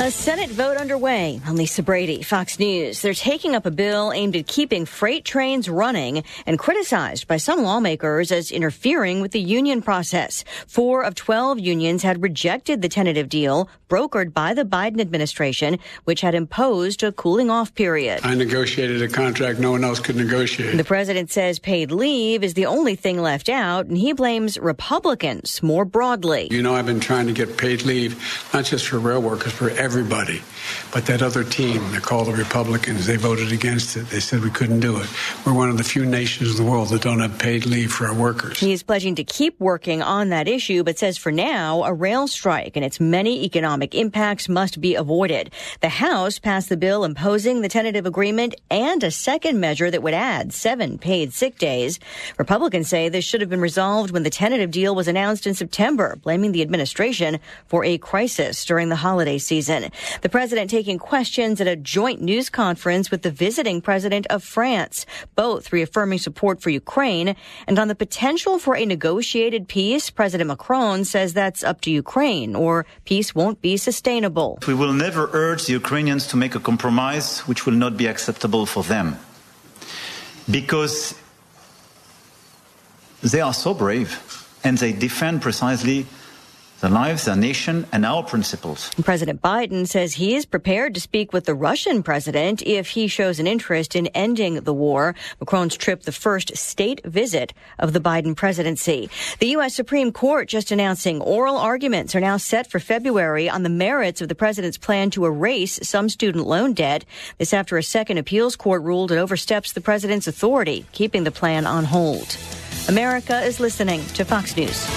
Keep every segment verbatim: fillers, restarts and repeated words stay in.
A Senate vote underway. I'm Lisa Brady, Fox News. They're taking up a bill aimed at keeping freight trains running and criticized by some lawmakers as interfering with the union process. Four of twelve unions had rejected the tentative deal brokered by the Biden administration, which had imposed a cooling off period. I negotiated a contract no one else could negotiate. The president says paid leave is the only thing left out, and he blames Republicans more broadly. You know, I've been trying to get paid leave, not just for rail workers, for everybody. But that other team, they're called the Republicans, they voted against it. They said we couldn't do it. We're one of the few nations in the world that don't have paid leave for our workers. He is pledging to keep working on that issue, but says for now, a rail strike and its many economic impacts must be avoided. The House passed the bill imposing the tentative agreement and a second measure that would add seven paid sick days. Republicans say this should have been resolved when the tentative deal was announced in September, blaming the administration for a crisis during the holiday season. The president taking questions at a joint news conference with the visiting president of France, both reaffirming support for Ukraine. And on the potential for a negotiated peace, President Macron says that's up to Ukraine, or peace won't be sustainable. We will never urge the Ukrainians to make a compromise which will not be acceptable for them, because they are so brave and they defend precisely their lives, their nation, and our principles. President Biden says he is prepared to speak with the Russian president if he shows an interest in ending the war. Macron's trip, the first state visit of the Biden presidency. The U S Supreme Court just announcing oral arguments are now set for February on the merits of the president's plan to erase some student loan debt. This after a second appeals court ruled it oversteps the president's authority, keeping the plan on hold. America is listening to Fox News.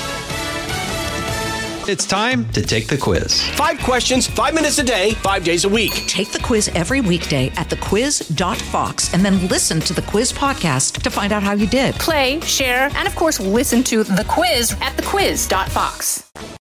It's time to take the quiz. Five questions, five minutes a day, five days a week. Take the quiz every weekday at the quiz dot fox and then listen to the quiz podcast to find out how you did. Play, share, and of course, listen to the quiz at the quiz dot fox.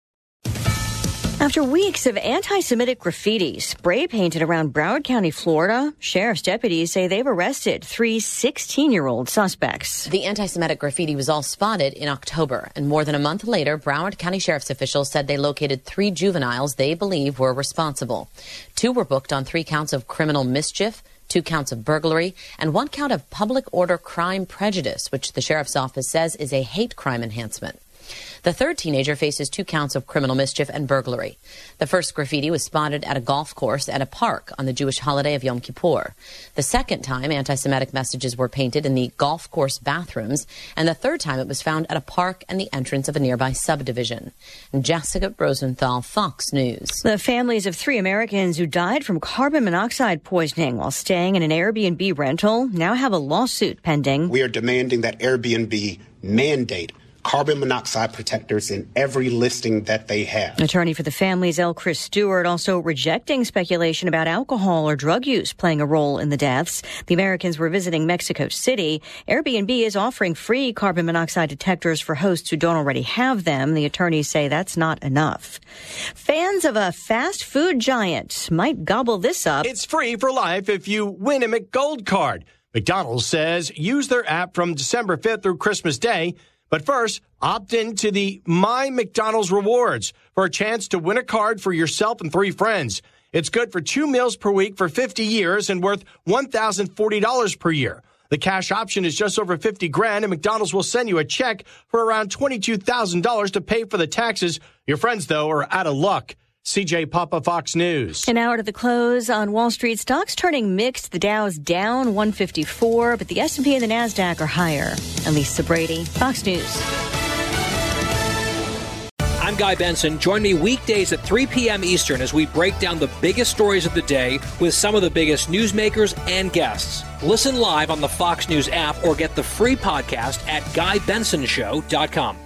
After weeks of anti-Semitic graffiti spray painted around Broward County, Florida, sheriff's deputies say they've arrested three sixteen-year-old suspects. The anti-Semitic graffiti was all spotted in October, and more than a month later, Broward County sheriff's officials said they located three juveniles they believe were responsible. Two were booked on three counts of criminal mischief, two counts of burglary, and one count of public order crime prejudice, which the sheriff's office says is a hate crime enhancement. The third teenager faces two counts of criminal mischief and burglary. The first graffiti was spotted at a golf course at a park on the Jewish holiday of Yom Kippur. The second time, anti-Semitic messages were painted in the golf course bathrooms, and the third time it was found at a park and the entrance of a nearby subdivision. Jessica Rosenthal, Fox News. The families of three Americans who died from carbon monoxide poisoning while staying in an Airbnb rental now have a lawsuit pending. We are demanding that Airbnb mandate carbon monoxide protectors in every listing that they have. Attorney for the families, L. Chris Stewart, also rejecting speculation about alcohol or drug use playing a role in the deaths. The Americans were visiting Mexico City. Airbnb is offering free carbon monoxide detectors for hosts who don't already have them. The attorneys say that's not enough. Fans of a fast food giant might gobble this up. It's free for life if you win a McGold card. McDonald's says use their app from December fifth through Christmas Day. But first, opt in to the My McDonald's Rewards for a chance to win a card for yourself and three friends. It's good for two meals per week for fifty years and worth one thousand forty dollars per year. The cash option is just over fifty grand, and McDonald's will send you a check for around twenty-two thousand dollars to pay for the taxes. Your friends, though, are out of luck. C J Papa, Fox News. An hour to the close on Wall Street. Stocks turning mixed. The Dow's down one fifty-four, but the S and P and the NASDAQ are higher. I'm Lisa Brady, Fox News. I'm Guy Benson. Join me weekdays at three p.m. Eastern as we break down the biggest stories of the day with some of the biggest newsmakers and guests. Listen live on the Fox News app or get the free podcast at guy benson show dot com.